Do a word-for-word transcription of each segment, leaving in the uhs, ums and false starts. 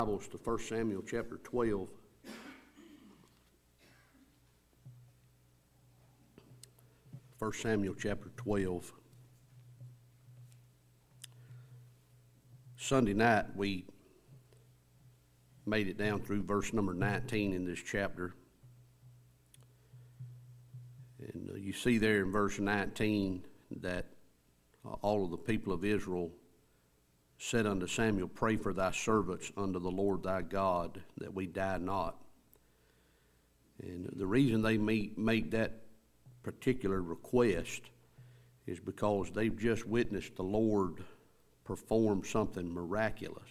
Bibles to First Samuel chapter twelve. First Samuel chapter twelve. Sunday night we made it down through verse number nineteen in this chapter. And uh, you see there in verse nineteen that uh, all of the people of Israel said unto Samuel, Pray for thy servants unto the Lord thy God, that we die not. And the reason they make, make that particular request is because they've just witnessed the Lord perform something miraculous.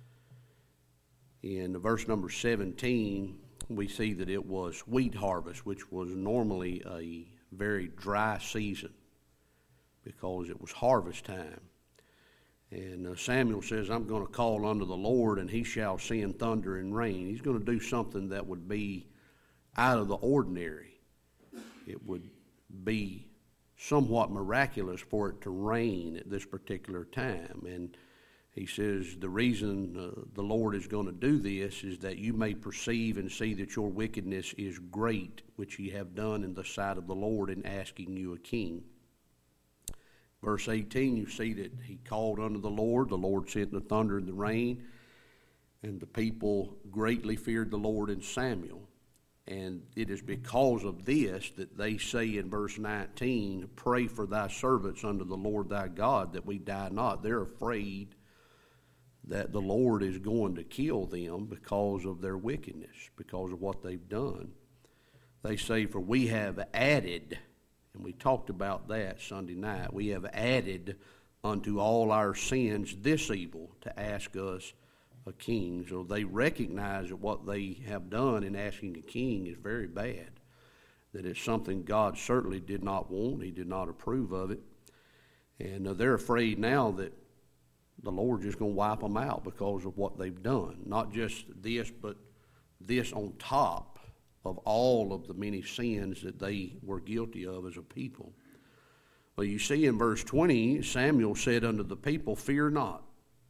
In verse number seventeen, we see that it was wheat harvest, which was normally a very dry season because it was harvest time. And uh, Samuel says, I'm going to call unto the Lord, and he shall send thunder and rain. He's going to do something that would be out of the ordinary. It would be somewhat miraculous for it to rain at this particular time. And he says, the reason uh, the Lord is going to do this is that you may perceive and see that your wickedness is great, which ye have done in the sight of the Lord in asking you a king. Verse eighteen, you see that he called unto the Lord. The Lord sent the thunder and the rain, and the people greatly feared the Lord and Samuel. And it is because of this that they say in verse nineteen, Pray for thy servants unto the Lord thy God, that we die not. They're afraid that the Lord is going to kill them because of their wickedness, because of what they've done. They say, For we have added... And we talked about that Sunday night. We have added unto all our sins this evil to ask us a king. So they recognize that what they have done in asking a king is very bad. That it's something God certainly did not want. He did not approve of it. And uh, they're afraid now that the Lord's just going to wipe them out because of what they've done. Not just this, but this on top of all of the many sins that they were guilty of as a people. Well, you see in verse twenty, Samuel said unto the people, Fear not.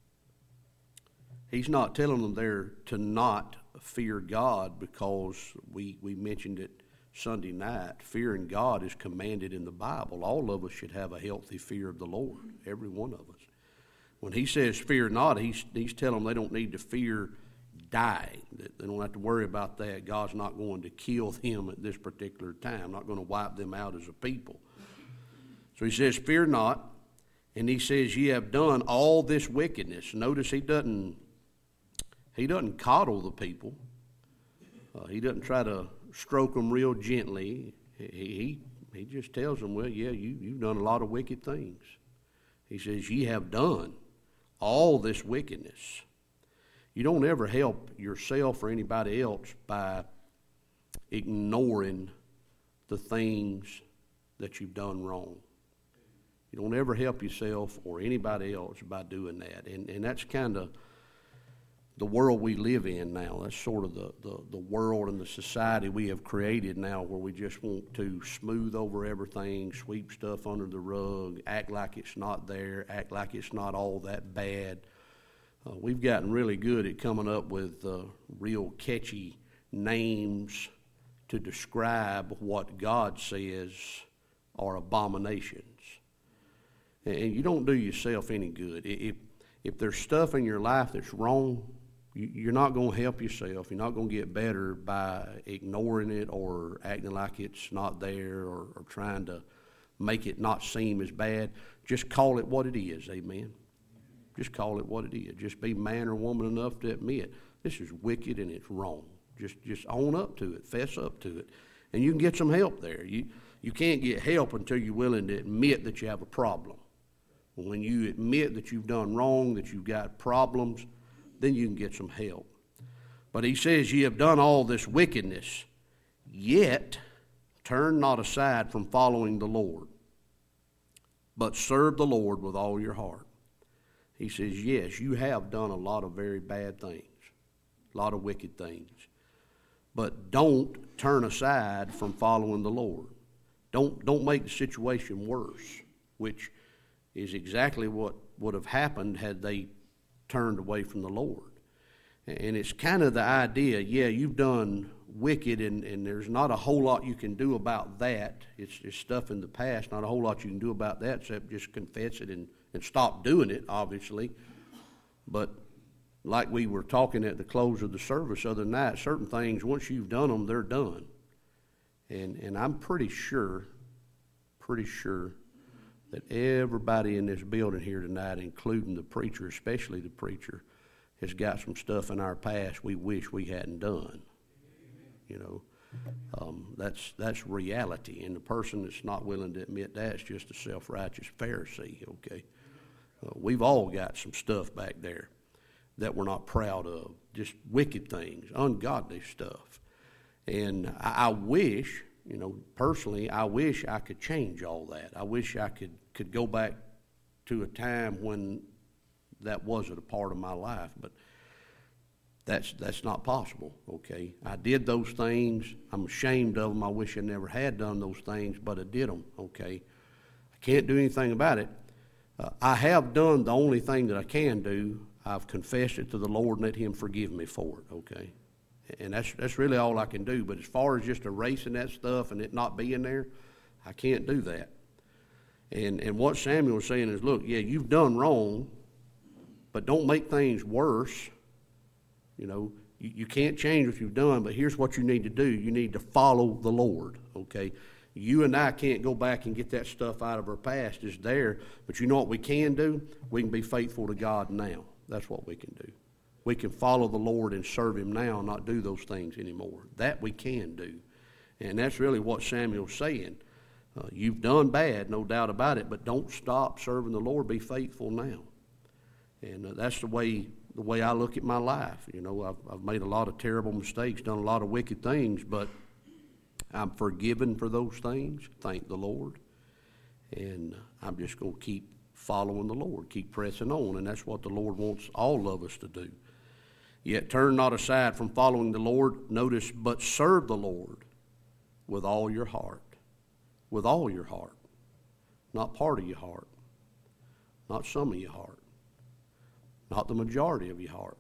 He's not telling them there to not fear God, because we, we mentioned it Sunday night. Fearing God is commanded in the Bible. All of us should have a healthy fear of the Lord, every one of us. When he says fear not, he's, he's telling them they don't need to fear dying. They don't have to worry about that. God's not going to kill them at this particular time, not going to wipe them out as a people. So he says, Fear not. And he says, Ye have done all this wickedness. Notice he doesn't he doesn't coddle the people. Uh, he doesn't try to stroke them real gently. He, he, he just tells them, well, yeah, you, you've done a lot of wicked things. He says, Ye have done all this wickedness. You don't ever help yourself or anybody else by ignoring the things that you've done wrong. You don't ever help yourself or anybody else by doing that. And and that's kind of the world we live in now. That's sort of the, the, the world and the society we have created now, where we just want to smooth over everything, sweep stuff under the rug, act like it's not there, act like it's not all that bad. Uh, we've gotten really good at coming up with uh, real catchy names to describe what God says are abominations. And you don't do yourself any good. If, if there's stuff in your life that's wrong, you, you're not going to help yourself. You're not going to get better by ignoring it or acting like it's not there, or, or trying to make it not seem as bad. Just call it what it is, amen. Just call it what it is. Just be man or woman enough to admit this is wicked and it's wrong. Just just own up to it, fess up to it, and you can get some help there. You you can't get help until you're willing to admit that you have a problem. When you admit that you've done wrong, that you've got problems, then you can get some help. But he says, Ye have done all this wickedness, yet turn not aside from following the Lord, but serve the Lord with all your heart. He says, yes, you have done a lot of very bad things, a lot of wicked things. But don't turn aside from following the Lord. Don't, don't make the situation worse, which is exactly what would have happened had they turned away from the Lord. And it's kind of the idea, yeah, you've done wicked, and, and there's not a whole lot you can do about that. It's just stuff in the past, not a whole lot you can do about that except just confess it and, and stop doing it, obviously. But like we were talking at the close of the service the other night, certain things, once you've done them, they're done. And and I'm pretty sure, pretty sure that everybody in this building here tonight, including the preacher, especially the preacher, has got some stuff in our past we wish we hadn't done. You know, um, that's that's reality. And the person that's not willing to admit that's just a self-righteous Pharisee, okay? Uh, we've all got some stuff back there that we're not proud of, just wicked things, ungodly stuff. And I, I wish, you know, personally, I wish I could change all that. I wish I could, could go back to a time when that wasn't a part of my life, but that's that's not possible, okay? I did those things. I'm ashamed of them. I wish I never had done those things, but I did them, okay? I can't do anything about it. Uh, I have done the only thing that I can do. I've confessed it to the Lord and let Him forgive me for it, okay? And that's that's really all I can do. But as far as just erasing that stuff and it not being there, I can't do that. And and what Samuel was saying is, look, yeah, you've done wrong, but don't make things worse. You know, you, you can't change what you've done, but here's what you need to do. You need to follow the Lord, okay? You and I can't go back and get that stuff out of our past. It's there. But you know what we can do? We can be faithful to God now. That's what we can do. We can follow the Lord and serve Him now and not do those things anymore. That we can do. And that's really what Samuel's saying. Uh, you've done bad, no doubt about it, but don't stop serving the Lord. Be faithful now. And uh, that's the way the way I look at my life. You know, I've, I've made a lot of terrible mistakes, done a lot of wicked things, but I'm forgiven for those things. Thank the Lord. And I'm just going to keep following the Lord, keep pressing on, and that's what the Lord wants all of us to do. Yet turn not aside from following the Lord. Notice, but serve the Lord with all your heart. With all your heart. Not part of your heart. Not some of your heart. Not the majority of your heart.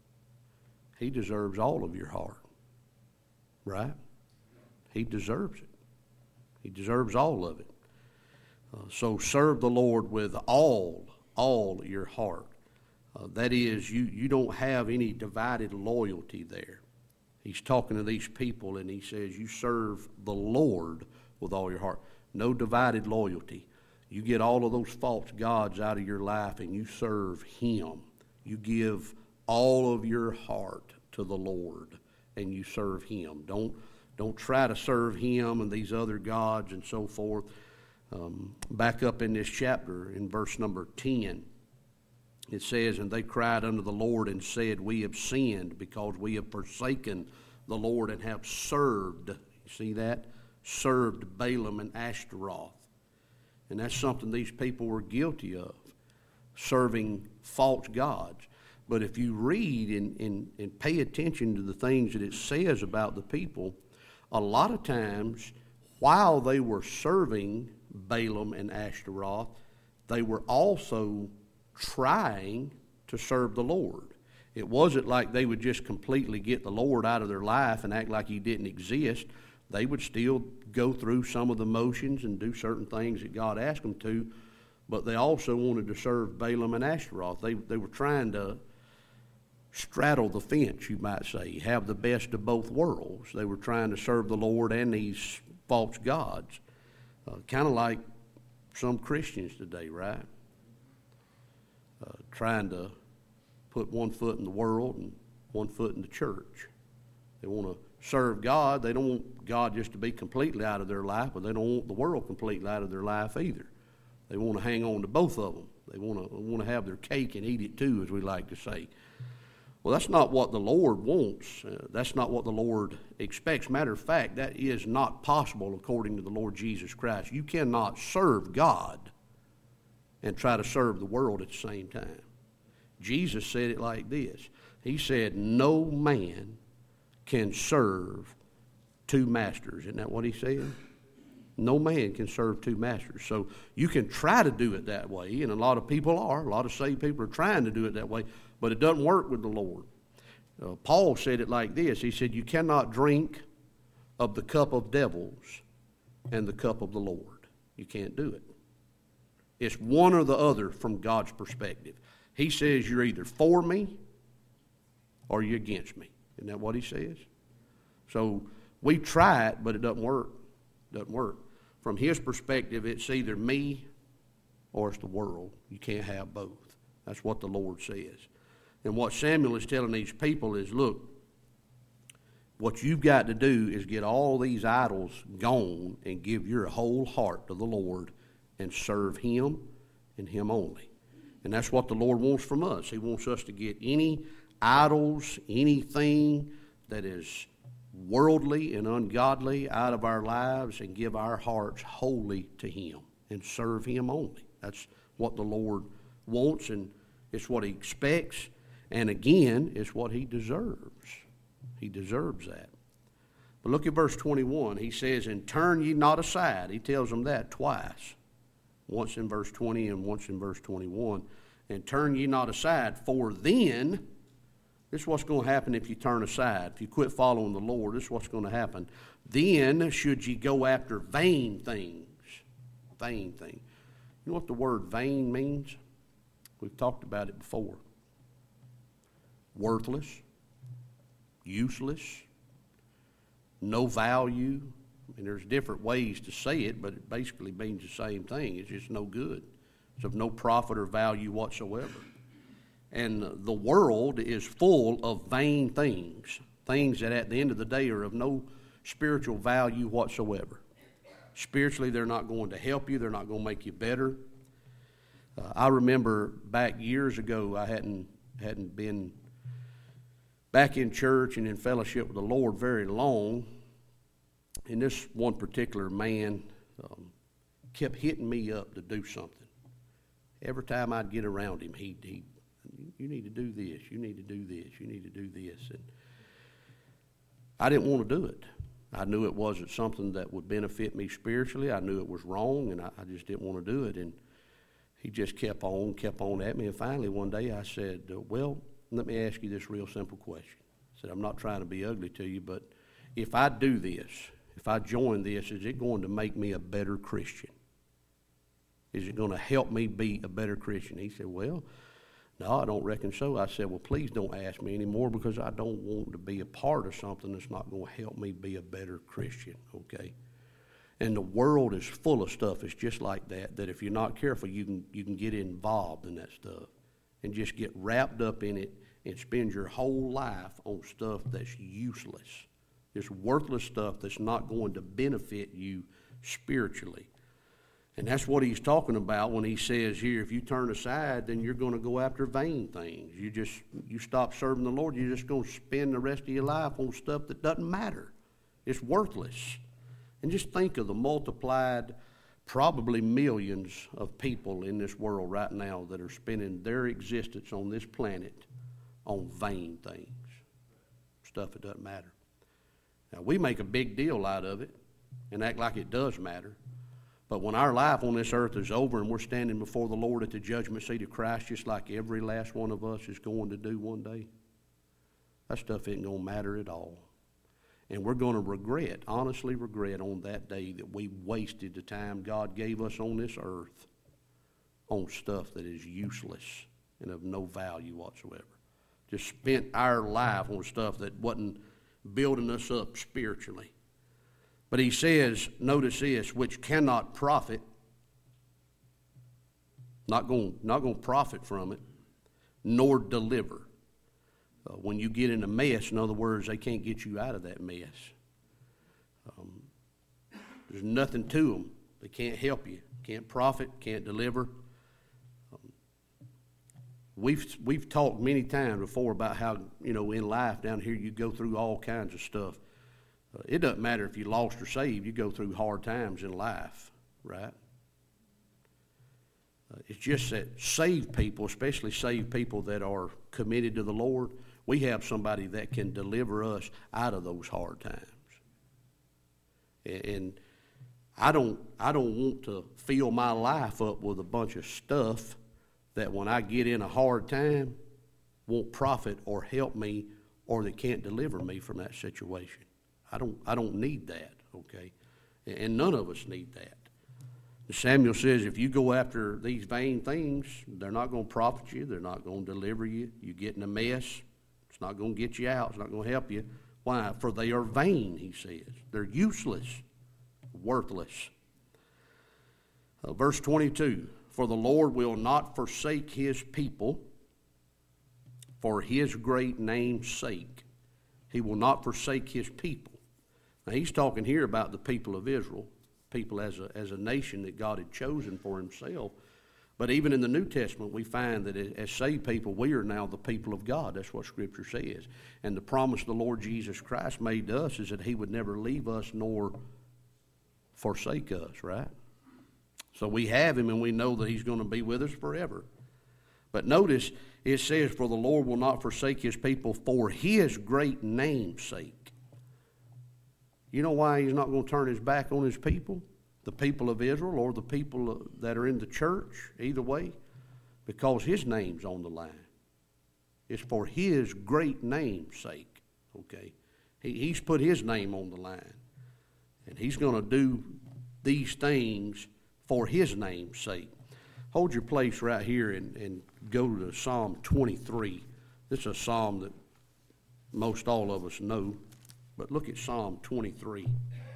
He deserves all of your heart. Right? He deserves it. He deserves all of it. Uh, so serve the Lord with all, all your heart. Uh, that is, you, you don't have any divided loyalty there. He's talking to these people and he says, you serve the Lord with all your heart. No divided loyalty. You get all of those false gods out of your life and you serve Him. You give all of your heart to the Lord and you serve Him. Don't, don't try to serve Him and these other gods and so forth. Um, back up in this chapter in verse number ten, it says, and they cried unto the Lord and said, we have sinned because we have forsaken the Lord and have served, you see that? Served Balaam and Ashtaroth. And that's something these people were guilty of, serving false gods. But if you read and, and, and pay attention to the things that it says about the people, a lot of times while they were serving Balaam and Ashtaroth, they were also trying to serve the Lord. It wasn't like they would just completely get the Lord out of their life and act like He didn't exist. They would still go through some of the motions and do certain things that God asked them to, but they also wanted to serve Balaam and Ashtaroth. They, they were trying to straddle the fence, you might say, have the best of both worlds. They were trying to serve the Lord and these false gods, uh, kind of like some Christians today, right? Uh, trying to put one foot in the world and one foot in the church. They want to serve God. They don't want God just to be completely out of their life, but they don't want the world completely out of their life either. They want to hang on to both of them. They want to want to have their cake and eat it too, as we like to say. Well, that's not what the Lord wants. Uh, that's not what the Lord expects. Matter of fact, that is not possible according to the Lord Jesus Christ. You cannot serve God and try to serve the world at the same time. Jesus said it like this. He said, no man can serve two masters. Isn't that what He said? No man can serve two masters. So you can try to do it that way, and a lot of people are. A lot of saved people are trying to do it that way, but it doesn't work with the Lord. Uh, Paul said it like this. He said, you cannot drink of the cup of devils and the cup of the Lord. You can't do it. It's one or the other from God's perspective. He says you're either for me or you're against me. Isn't that what he says? So we try it, but it doesn't work. It doesn't work. From his perspective, it's either me or it's the world. You can't have both. That's what the Lord says. And what Samuel is telling these people is, look, what you've got to do is get all these idols gone and give your whole heart to the Lord and serve him and him only. And that's what the Lord wants from us. He wants us to get any idols, anything that is worldly and ungodly out of our lives and give our hearts wholly to him and serve him only. That's what the Lord wants, and it's what he expects. And again, it's what he deserves. He deserves that. But look at verse twenty-one. He says, and turn ye not aside. He tells them that twice. Once in verse twenty and once in verse twenty-one. And turn ye not aside, for then, this is what's going to happen if you turn aside. If you quit following the Lord, this is what's going to happen. Then should ye go after vain things. Vain things. You know what the word vain means? We've talked about it before. Worthless, useless, no value. I mean, there's different ways to say it, but it basically means the same thing. It's just no good. It's of no profit or value whatsoever. And the world is full of vain things, things that at the end of the day are of no spiritual value whatsoever. Spiritually, they're not going to help you. They're not going to make you better. Uh, I remember back years ago, I hadn't hadn't been back in church and in fellowship with the Lord very long. And this one particular man um, kept hitting me up to do something. Every time I'd get around him, he'd, he'd, you need to do this, you need to do this, you need to do this. And I didn't want to do it. I knew it wasn't something that would benefit me spiritually. I knew it was wrong, and I, I just didn't want to do it. And he just kept on, kept on at me. And finally one day I said, well, let me ask you this real simple question. I said, I'm not trying to be ugly to you, but if I do this, if I join this, is it going to make me a better Christian? Is it going to help me be a better Christian? He said, well, no, I don't reckon so. I said, well, please don't ask me anymore because I don't want to be a part of something that's not going to help me be a better Christian, okay? And the world is full of stuff. It's just like that, that if you're not careful, you can you can get involved in that stuff and just get wrapped up in it and spend your whole life on stuff that's useless. It's worthless stuff that's not going to benefit you spiritually. And that's what he's talking about when he says here, if you turn aside, then you're going to go after vain things. You just, you stop serving the Lord, you're just going to spend the rest of your life on stuff that doesn't matter. It's worthless. And just think of the multiplied, probably millions of people in this world right now that are spending their existence on this planet on vain things, stuff that doesn't matter. Now, we make a big deal out of it and act like it does matter. But when our life on this earth is over and we're standing before the Lord at the judgment seat of Christ, just like every last one of us is going to do one day, that stuff isn't going to matter at all. And we're going to regret, honestly regret on that day that we wasted the time God gave us on this earth on stuff that is useless and of no value whatsoever. Just spent our life on stuff that wasn't building us up spiritually. But he says, notice this, which cannot profit, not going, not going to profit from it, nor deliver. Uh, when you get in a mess, in other words, they can't get you out of that mess. Um, there's nothing to them. They can't help you. Can't profit, can't deliver. Um, we've we've talked many times before about how, you know, in life down here you go through all kinds of stuff. Uh, it doesn't matter if you're lost or saved. You go through hard times in life, right? Uh, it's just that saved people, especially saved people that are committed to the Lord, we have somebody that can deliver us out of those hard times. And, and I don't, I don't want to fill my life up with a bunch of stuff that when I get in a hard time won't profit or help me or that can't deliver me from that situation. I don't, I don't need that, okay? And none of us need that. Samuel says, if you go after these vain things, they're not going to profit you. They're not going to deliver you. You get in a mess. It's not going to get you out. It's not going to help you. Why? For they are vain, he says. They're useless, worthless. Uh, verse twenty-two, for the Lord will not forsake his people for his great name's sake. He will not forsake his people. Now, he's talking here about the people of Israel, people as a, as a nation that God had chosen for himself. But even in the New Testament, we find that as saved people, we are now the people of God. That's what Scripture says. And the promise the Lord Jesus Christ made to us is that he would never leave us nor forsake us, right? So we have him, and we know that he's going to be with us forever. But notice, it says, for the Lord will not forsake his people for his great name's sake. You know why he's not going to turn his back on his people? The people of Israel or the people that are in the church, either way, because his name's on the line. It's for his great name's sake, okay? He, he's put his name on the line, and he's going to do these things for his name's sake. Hold your place right here and, and go to Psalm twenty-three. This is a psalm that most all of us know, but look at Psalm twenty-three.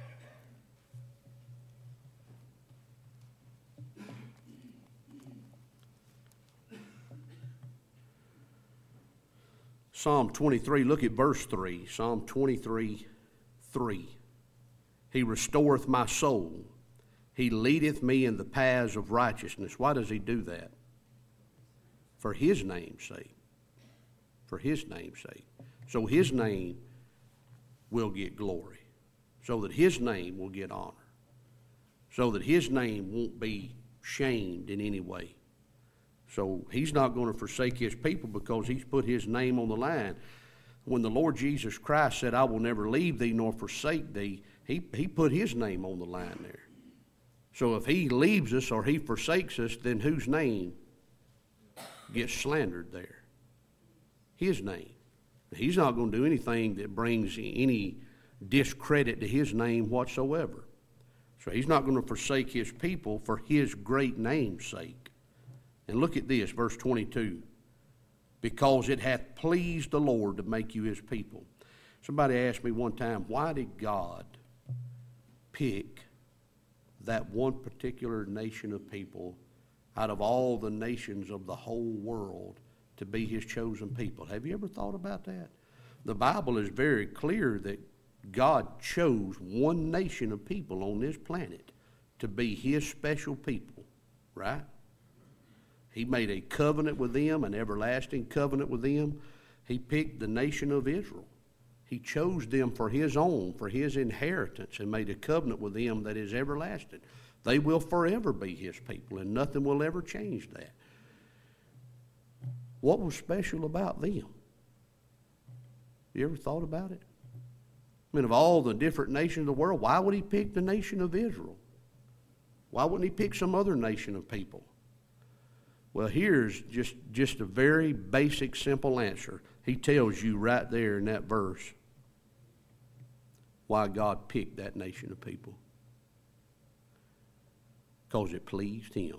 Psalm twenty-three, look at verse three. Psalm twenty-three, three. He restoreth my soul. He leadeth me in the paths of righteousness. Why does he do that? For his name's sake. For his name's sake. So his name will get glory. So that his name will get honor. So that his name won't be shamed in any way. So he's not going to forsake his people because he's put his name on the line. When the Lord Jesus Christ said, I will never leave thee nor forsake thee, he, he put his name on the line there. So if he leaves us or he forsakes us, then whose name gets slandered there? His name. He's not going to do anything that brings any discredit to his name whatsoever. So he's not going to forsake his people for his great name's sake. And look at this, verse twenty-two. Because it hath pleased the Lord to make you his people. Somebody asked me one time, why did God pick that one particular nation of people out of all the nations of the whole world to be his chosen people? Have you ever thought about that? The Bible is very clear that God chose one nation of people on this planet to be his special people, right? He made a covenant with them, an everlasting covenant with them. He picked the nation of Israel. He chose them for his own, for his inheritance, and made a covenant with them that is everlasting. They will forever be his people, and nothing will ever change that. What was special about them? You ever thought about it? I mean, of all the different nations of the world, why would he pick the nation of Israel? Why wouldn't he pick some other nation of people? Well, here's just, just a very basic, simple answer. He tells you right there in that verse why God picked that nation of people. Because it pleased him.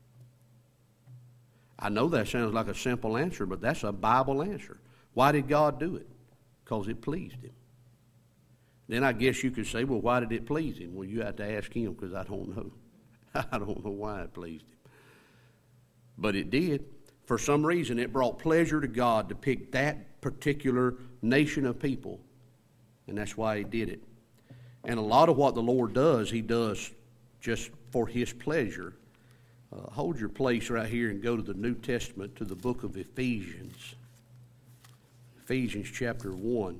I know that sounds like a simple answer, but that's a Bible answer. Why did God do it? Because it pleased him. Then I guess you could say, well, why did it please him? Well, you have to ask him, because I don't know. I don't know why it pleased him. But it did. For some reason, it brought pleasure to God to pick that particular nation of people. And that's why he did it. And a lot of what the Lord does, he does just for his pleasure. Uh, hold your place right here and go to the New Testament, to the book of Ephesians. Ephesians chapter one.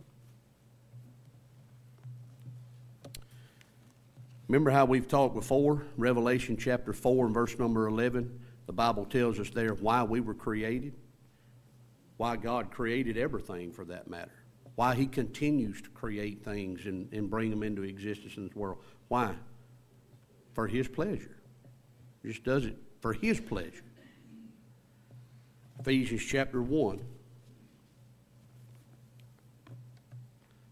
Remember how we've talked before? Revelation chapter four and verse number eleven. The Bible tells us there why we were created. Why God created everything, for that matter. Why he continues to create things and, and bring them into existence in this world. Why? For his pleasure. He just does it for his pleasure. Ephesians chapter one.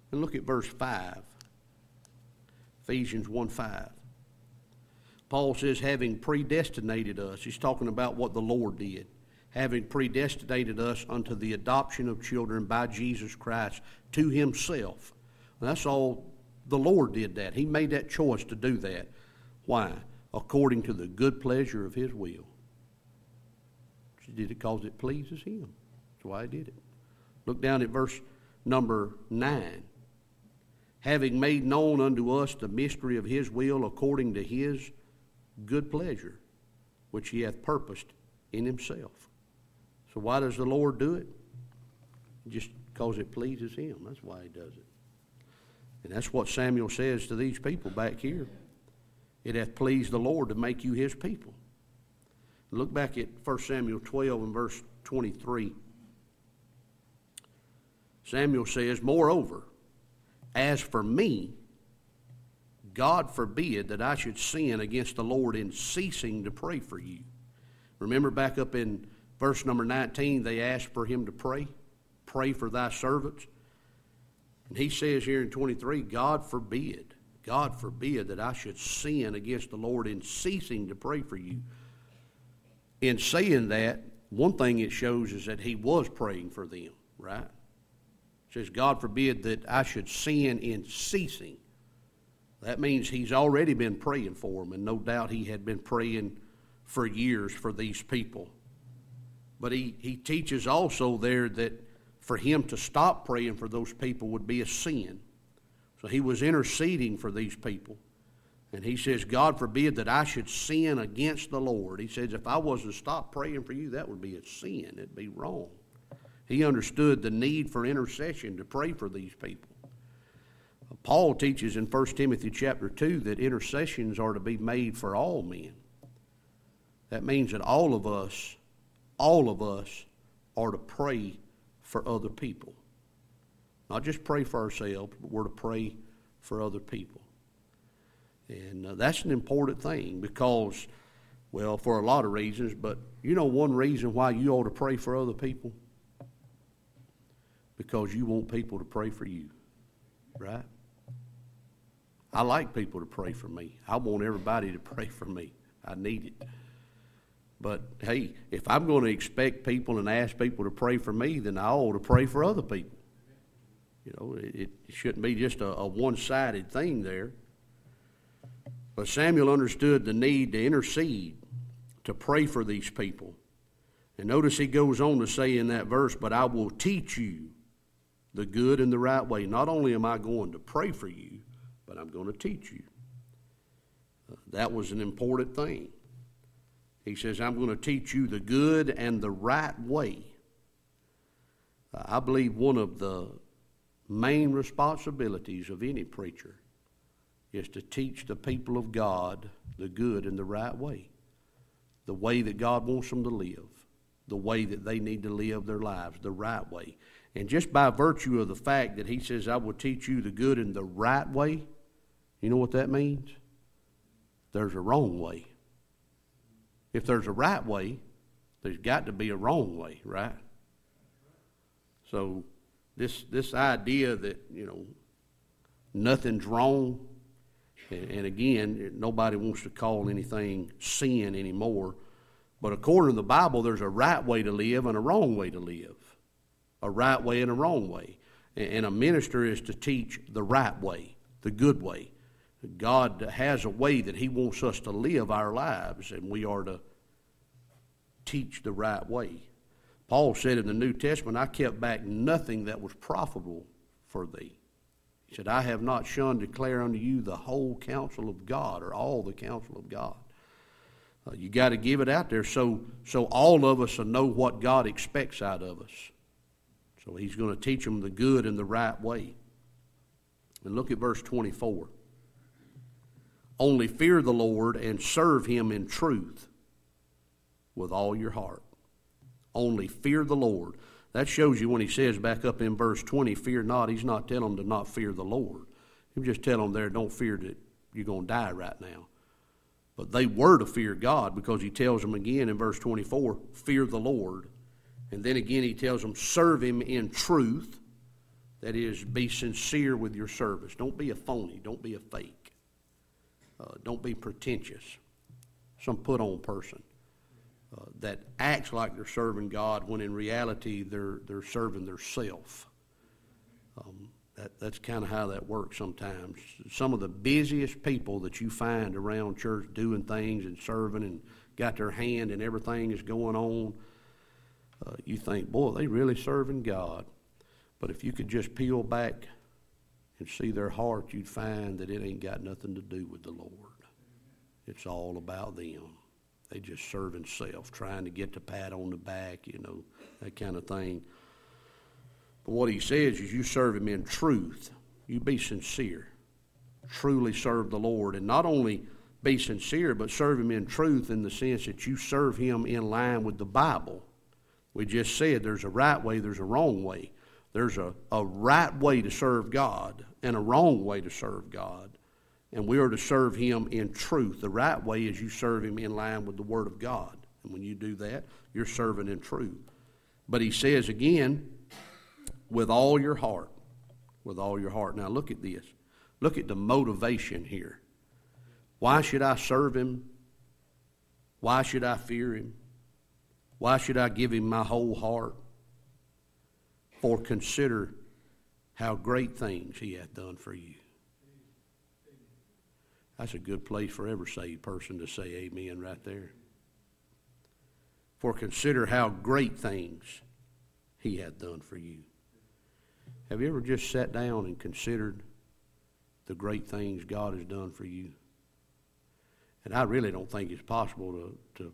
And look at verse five. Ephesians one five. Paul says, having predestinated us. He's talking about what the Lord did. Having predestinated us unto the adoption of children by Jesus Christ to himself. And that's all the Lord did that. He made that choice to do that. Why? According to the good pleasure of his will. He did it because it pleases him. That's why he did it. Look down at verse number nine. Having made known unto us the mystery of his will according to his good pleasure, which he hath purposed in himself. So why does the Lord do it? Just because it pleases him. That's why he does it. And that's what Samuel says to these people back here. It hath pleased the Lord to make you his people. Look back at First Samuel twelve and verse twenty-three. Samuel says, moreover, as for me, God forbid that I should sin against the Lord in ceasing to pray for you. Remember back up in verse number nineteen, they asked for him to pray. Pray for thy servants. And he says here in twenty-three, God forbid, God forbid that I should sin against the Lord in ceasing to pray for you. In saying that, one thing it shows is that he was praying for them, right? It says, God forbid that I should sin in ceasing. That means he's already been praying for them, and no doubt he had been praying for years for these people. But he, he teaches also there that for him to stop praying for those people would be a sin. So he was interceding for these people. And he says, God forbid that I should sin against the Lord. He says, if I was to stop praying for you, that would be a sin. It'd be wrong. He understood the need for intercession to pray for these people. Paul teaches in First Timothy chapter two that intercessions are to be made for all men. That means that all of us, all of us are to pray for other people. Not just pray for ourselves, but we're to pray for other people. And uh, that's an important thing because, well, for a lot of reasons, but you know one reason why you ought to pray for other people? Because you want people to pray for you, right? I like people to pray for me. I want everybody to pray for me. I need it. But, hey, if I'm going to expect people and ask people to pray for me, then I ought to pray for other people. You know, it, it shouldn't be just a, a one-sided thing there. But Samuel understood the need to intercede, to pray for these people. And notice he goes on to say in that verse, but I will teach you the good and the right way. Not only am I going to pray for you, but I'm going to teach you. Uh, that was an important thing. He says, I'm going to teach you the good and the right way. Uh, I believe one of the main responsibilities of any preacher is to teach the people of God the good and the right way. The way that God wants them to live. The way that they need to live their lives, the right way. And just by virtue of the fact that he says, I will teach you the good and the right way, you know what that means? There's a wrong way. If there's a right way, there's got to be a wrong way, right? So this this idea that, you know, nothing's wrong, and, and again, nobody wants to call anything sin anymore, but according to the Bible, there's a right way to live and a wrong way to live. A right way and a wrong way. And a minister is to teach the right way, the good way. God has a way that he wants us to live our lives, and we are to teach the right way. Paul said in the New Testament, I kept back nothing that was profitable for thee. He said, I have not shunned to declare unto you the whole counsel of God, or all the counsel of God. Uh, you got to give it out there so, so all of us will know what God expects out of us. So he's going to teach them the good and the right way. And look at verse twenty-four. Only fear the Lord and serve him in truth with all your heart. Only fear the Lord. That shows you when he says back up in verse twenty, fear not, he's not telling them to not fear the Lord. He's just telling them there, don't fear that you're going to die right now. But they were to fear God because he tells them again in verse twenty-four, fear the Lord. And then again he tells them, serve him in truth That is, be sincere with your service. Don't be a phony. Don't be a fake. Uh, don't be pretentious. Some put-on person uh, that acts like they're serving God when in reality they're they're serving their self. Um, that, that's kind of how that works sometimes. Some of the busiest people that you find around church doing things and serving and got their hand and everything is going on, uh, you think, boy, they really serving God. But if you could just peel back and see their heart, you'd find that it ain't got nothing to do with the Lord. It's all about them. They just serving self, trying to get the pat on the back, you know, that kind of thing. But what he says is you serve him in truth. You be sincere. Truly serve the Lord. And not only be sincere, but serve him in truth in the sense that you serve him in line with the Bible. We just said there's a right way, there's a wrong way. There's a, a right way to serve God and a wrong way to serve God. And we are to serve him in truth. The right way is you serve him in line with the Word of God. And when you do that, you're serving in truth. But he says again, with all your heart. With all your heart. Now look at this. Look at the motivation here. Why should I serve him? Why should I fear him? Why should I give him my whole heart? For consider how great things he hath done for you. That's a good place for every saved person to say amen right there. For consider how great things he hath done for you. Have you ever just sat down and considered the great things God has done for you? And I really don't think it's possible to, to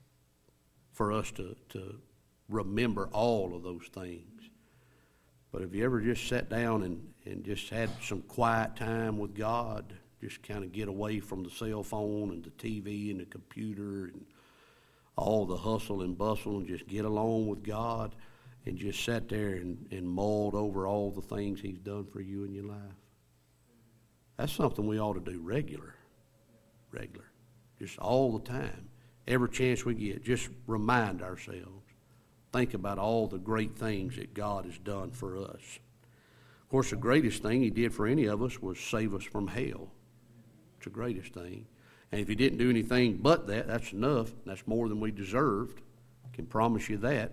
for us to, to remember all of those things. But have you ever just sat down and, and just had some quiet time with God, just kind of get away from the cell phone and the T V and the computer and all the hustle and bustle and just get along with God and just sat there and, and mulled over all the things he's done for you in your life? That's something we ought to do regular, regular, just all the time. Every chance we get, just remind ourselves. Think about all the great things that God has done for us. Of course, the greatest thing he did for any of us was save us from hell. It's the greatest thing. And if he didn't do anything but that, that's enough. That's more than we deserved. I can promise you that.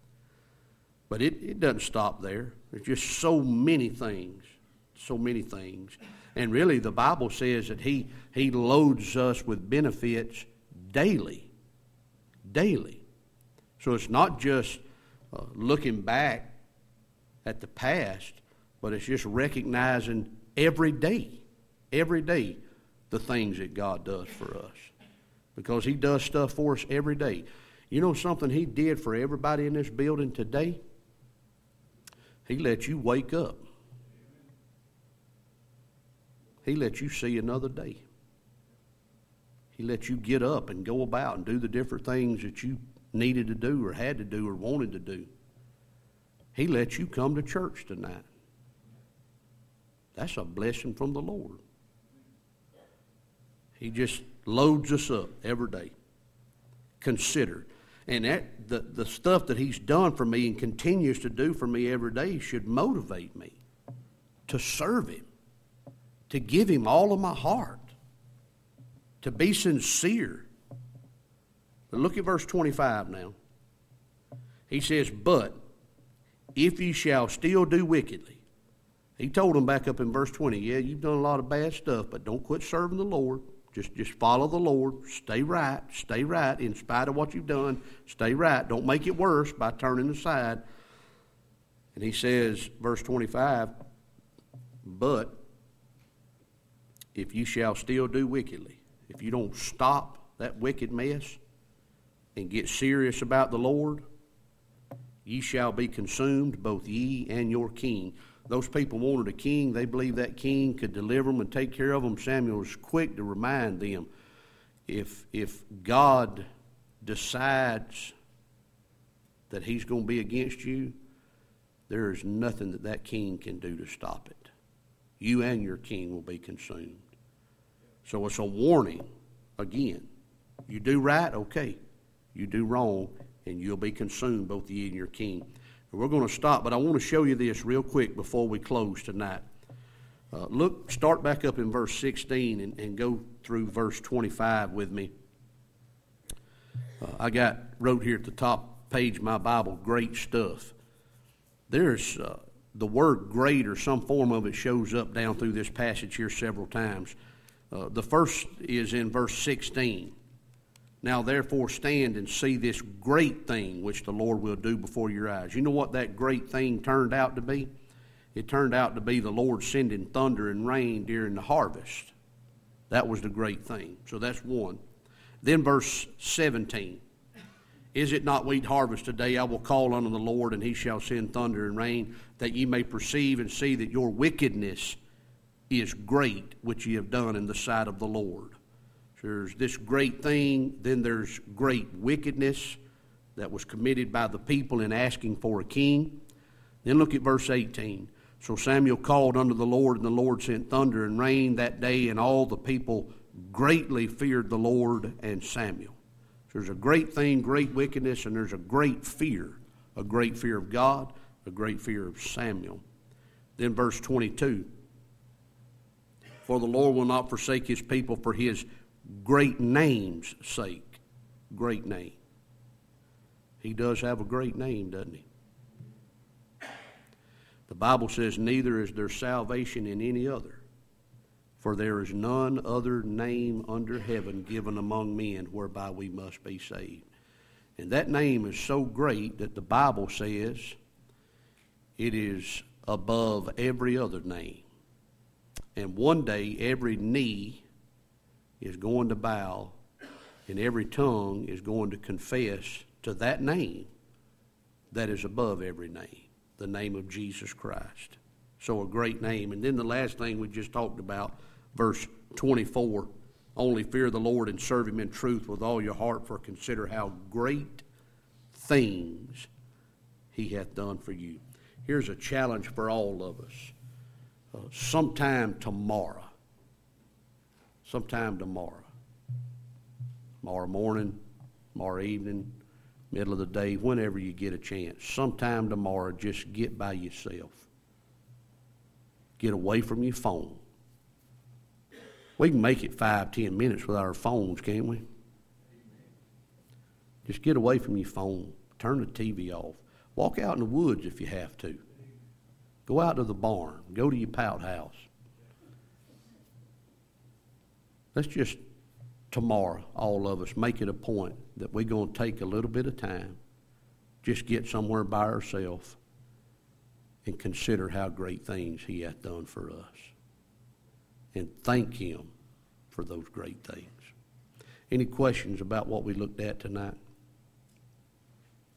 But it, it doesn't stop there. There's just so many things, so many things. And really, the Bible says that he, he loads us with benefits daily, daily. So it's not just uh, looking back at the past, but it's just recognizing every day, every day, the things that God does for us. Because he does stuff for us every day. You know something he did for everybody in this building today? He let you wake up. He let you see another day. He let you get up and go about and do the different things that you needed to do or had to do or wanted to do. He let you come to church tonight. That's a blessing from the Lord. He just loads us up every day. Consider. And that the, the stuff that he's done for me and continues to do for me every day should motivate me to serve him, to give him all of my heart, to be sincere. But look at verse twenty-five now. He says, but if ye shall still do wickedly. He told them back up in verse twenty, yeah, you've done a lot of bad stuff, but don't quit serving the Lord. Just, just follow the Lord. Stay right. Stay right. In spite of what you've done, stay right. Don't make it worse by turning aside. And he says, verse twenty-five, but if you shall still do wickedly, if you don't stop that wicked mess and get serious about the Lord, ye shall be consumed, both ye and your king. Those people wanted a king. They believed that king could deliver them and take care of them. Samuel was quick to remind them, if, if God decides that he's going to be against you, there is nothing that that king can do to stop it. You and your king will be consumed. So it's a warning. Again, you do right, okay. You do wrong, and you'll be consumed, both you and your king. We're going to stop, but I want to show you this real quick before we close tonight. Uh, look, start back up in verse sixteen and, and go through verse twenty-five with me. Uh, I got, wrote here at the top page of my Bible, great stuff. There's uh, the word great, or some form of it, shows up down through this passage here several times. Uh, the first is in verse sixteen. Now therefore stand and see this great thing which the Lord will do before your eyes. You know what that great thing turned out to be? It turned out to be the Lord sending thunder and rain during the harvest. That was the great thing. So that's one. Then verse seventeen. Is it not wheat harvest today? I will call unto the Lord, and he shall send thunder and rain, that ye may perceive and see that your wickedness is great, which ye have done in the sight of the Lord. So there's this great thing, then there's great wickedness that was committed by the people in asking for a king. Then look at verse eighteen. So Samuel called unto the Lord, and the Lord sent thunder and rain that day, and all the people greatly feared the Lord and Samuel. So there's a great thing, great wickedness, and there's a great fear, a great fear of God, a great fear of Samuel. Then verse twenty-two. For the Lord will not forsake his people for his great name's sake. Great name. He does have a great name, doesn't he? The Bible says, neither is there salvation in any other, for there is none other name under heaven given among men whereby we must be saved. And that name is so great that the Bible says it is above every other name. And one day every knee is going to bow and every tongue is going to confess to that name that is above every name, the name of Jesus Christ. So a great name. And then the last thing we just talked about, verse twenty-four, only fear the Lord and serve him in truth with all your heart, for consider how great things he hath done for you. Here's a challenge for all of us. Uh, sometime tomorrow, sometime tomorrow, tomorrow morning, tomorrow evening, middle of the day, whenever you get a chance, sometime tomorrow, just get by yourself. Get away from your phone. We can make it five, ten minutes without our phones, can't we? Just get away from your phone. Turn the T V off. Walk out in the woods if you have to. Go out to the barn. Go to your pout house. Let's just, tomorrow, all of us, make it a point that we're going to take a little bit of time, just get somewhere by ourselves, and consider how great things he hath done for us. And thank him for those great things. Any questions about what we looked at tonight?